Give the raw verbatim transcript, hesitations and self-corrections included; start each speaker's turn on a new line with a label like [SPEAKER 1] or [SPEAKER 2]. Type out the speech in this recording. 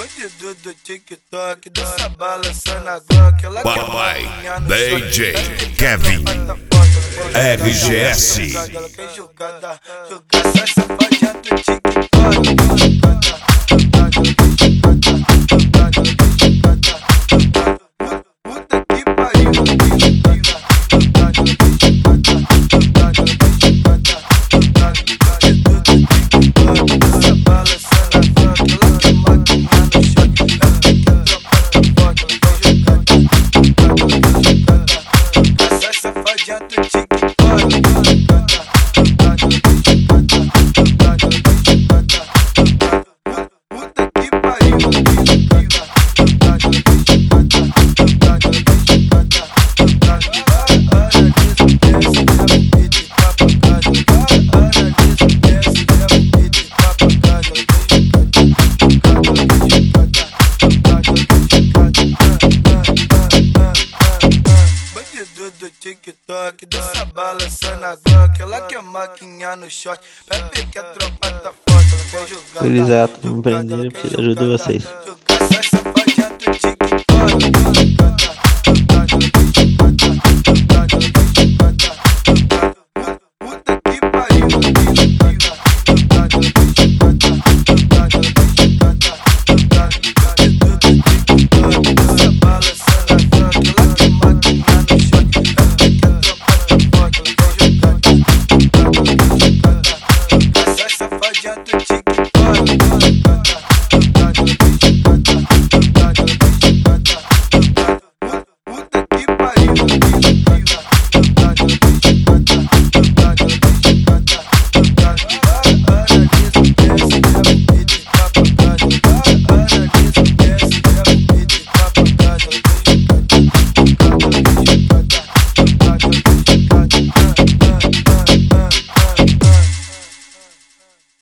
[SPEAKER 1] Bandido do TikTok, dança balançando a Glock. Ela quer
[SPEAKER 2] Papai,
[SPEAKER 1] maquininha no
[SPEAKER 2] D
[SPEAKER 1] short.
[SPEAKER 2] J Kevin, R G S.
[SPEAKER 1] Ela quer jogada, jogar essa safadinha do TikTok. Puta que pariu. Do TikTok, dança balançando a Glock. Ela quer maquininha no short. Pepe que a tropa tá forte. Ela quer jogar.
[SPEAKER 3] Felizardo, não prenderam, preciso de ajuda de vocês.